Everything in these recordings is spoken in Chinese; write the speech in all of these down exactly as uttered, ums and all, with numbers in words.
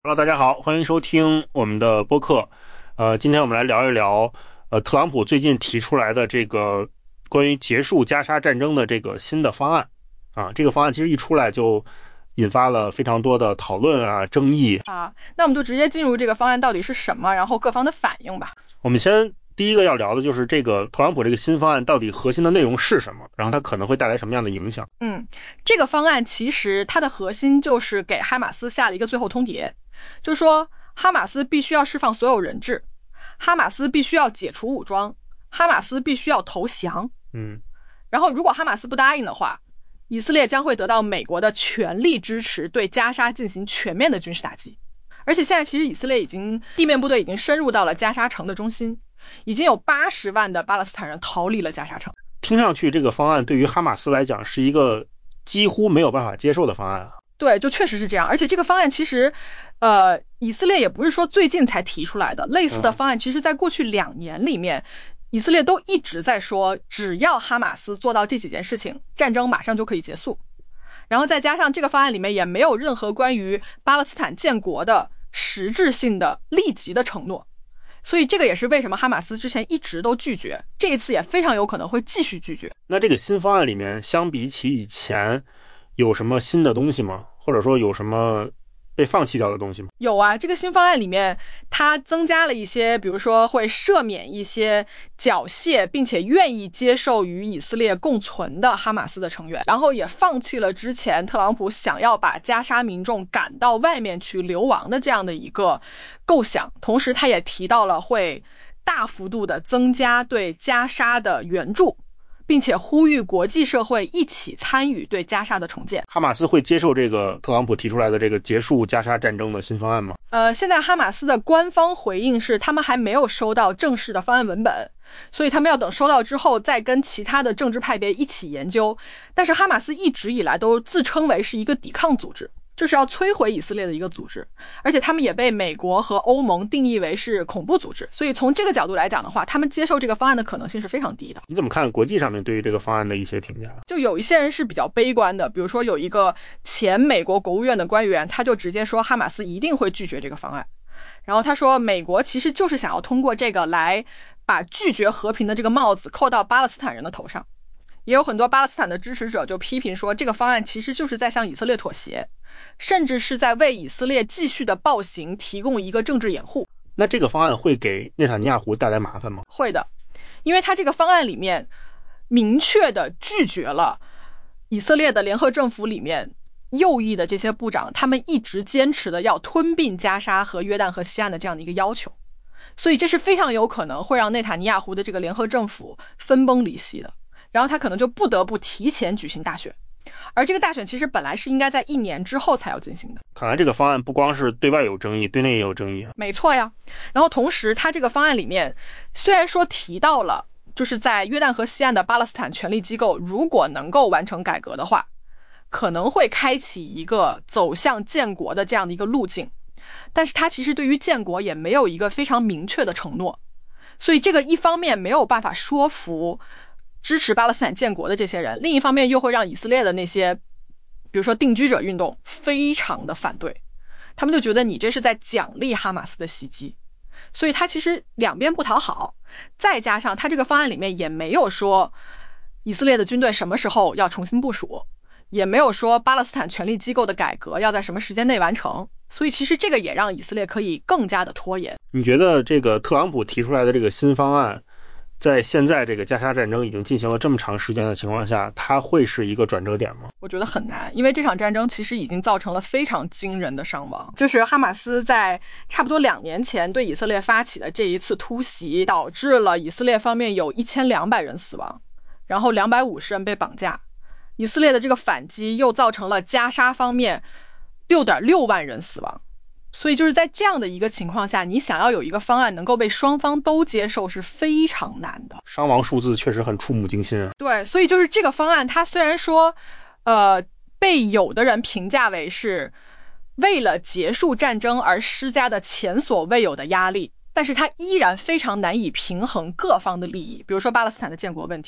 Hello， 大家好，欢迎收听我们的播客。呃，今天我们来聊一聊，呃，特朗普最近提出来的这个关于结束加沙战争的这个新的方案啊。这个方案其实一出来就引发了非常多的讨论啊、争议啊。那我们就直接进入这个方案到底是什么，然后各方的反应吧。 我们先第一个要聊的就是这个特朗普这个新方案到底核心的内容是什么，然后它可能会带来什么样的影响。 嗯，这个方案其实它的核心就是给哈马斯下了一个最后通牒，就是说哈马斯必须要释放所有人质，哈马斯必须要解除武装，哈马斯必须要投降。 嗯， 然后如果哈马斯不答应的话，以色列将会得到美国的全力支持，对加沙进行全面的军事打击。而且现在其实以色列已经地面部队已经深入到了加沙城的中心，已经有八十万的巴勒斯坦人逃离了加沙城。 听上去这个方案对于哈马斯来讲是一个几乎没有办法接受的方案啊。 对，就确实是这样。而且这个方案其实呃，以色列也不是说最近才提出来的，类似的方案其实在过去两年里面、嗯、以色列都一直在说，只要哈马斯做到这几件事情，战争马上就可以结束。然后再加上这个方案里面也没有任何关于巴勒斯坦建国的实质性的立即的承诺，所以这个也是为什么哈马斯之前一直都拒绝，这一次也非常有可能会继续拒绝。 那这个新方案里面相比起以前有什么新的东西吗？或者说有什么被放弃掉的东西吗？ 有啊，这个新方案里面它增加了一些，比如说会赦免一些缴械并且愿意接受与以色列共存的哈马斯的成员，然后也放弃了之前特朗普想要把加沙民众赶到外面去流亡的这样的一个构想。同时他也提到了会大幅度的增加对加沙的援助，并且呼吁国际社会一起参与对加沙的重建。 哈马斯会接受这个特朗普提出来的这个结束加沙战争的新方案吗？ 呃，现在哈马斯的官方回应是他们还没有收到正式的方案文本，所以他们要等收到之后再跟其他的政治派别一起研究。但是哈马斯一直以来都自称为是一个抵抗组织，就是要摧毁以色列的一个组织，而且他们也被美国和欧盟定义为是恐怖组织，所以从这个角度来讲的话，他们接受这个方案的可能性是非常低的。 你怎么看国际上面对于这个方案的一些评价？ 就有一些人是比较悲观的，比如说有一个前美国国务院的官员，他就直接说哈马斯一定会拒绝这个方案，然后他说美国其实就是想要通过这个来把拒绝和平的这个帽子扣到巴勒斯坦人的头上。也有很多巴勒斯坦的支持者就批评说，这个方案其实就是在向以色列妥协，甚至是在为以色列继续的暴行提供一个政治掩护。 那这个方案会给内塔尼亚胡带来麻烦吗？ 会的，因为他这个方案里面明确的拒绝了以色列的联合政府里面右翼的这些部长他们一直坚持的要吞并加沙和约旦河西岸的这样的一个要求，所以这是非常有可能会让内塔尼亚胡的这个联合政府分崩离析的，然后他可能就不得不提前举行大选，而这个大选其实本来是应该在一年之后才要进行的。 看来这个方案不光是对外有争议，对内也有争议。 没错呀。然后同时他这个方案里面虽然说提到了就是在约旦河西岸的巴勒斯坦权力机构如果能够完成改革的话，可能会开启一个走向建国的这样的一个路径，但是他其实对于建国也没有一个非常明确的承诺，所以这个一方面没有办法说服支持巴勒斯坦建国的这些人，另一方面又会让以色列的那些比如说定居者运动非常的反对，他们就觉得你这是在奖励哈马斯的袭击，所以他其实两边不讨好。再加上他这个方案里面也没有说以色列的军队什么时候要重新部署，也没有说巴勒斯坦权力机构的改革要在什么时间内完成，所以其实这个也让以色列可以更加的拖延。 你觉得这个特朗普提出来的这个新方案在现在这个加沙战争已经进行了这么长时间的情况下，它会是一个转折点吗？ 我觉得很难，因为这场战争其实已经造成了非常惊人的伤亡。就是哈马斯在差不多两年前对以色列发起的这一次突袭，导致了以色列方面有一千两百人死亡，然后两百五十人被绑架。以色列的这个反击又造成了加沙方面 六点六万人死亡。所以就是在这样的一个情况下，你想要有一个方案能够被双方都接受是非常难的。 伤亡数字确实很触目惊心啊。 对，所以就是这个方案它虽然说呃，被有的人评价为是为了结束战争而施加的前所未有的压力，但是它依然非常难以平衡各方的利益，比如说巴勒斯坦的建国问题，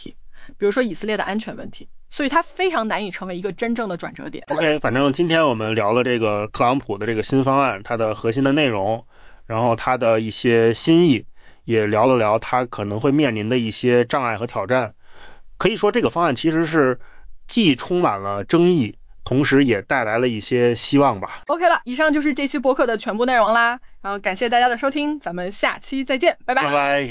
比如说以色列的安全问题，所以它非常难以成为一个真正的转折点。 OK， 反正今天我们聊了这个特朗普的这个新方案，它的核心的内容，然后它的一些心意，也聊了聊它可能会面临的一些障碍和挑战。可以说这个方案其实是既充满了争议，同时也带来了一些希望吧。 OK 了，以上就是这期播客的全部内容啦，然后感谢大家的收听，咱们下期再见，拜拜拜拜。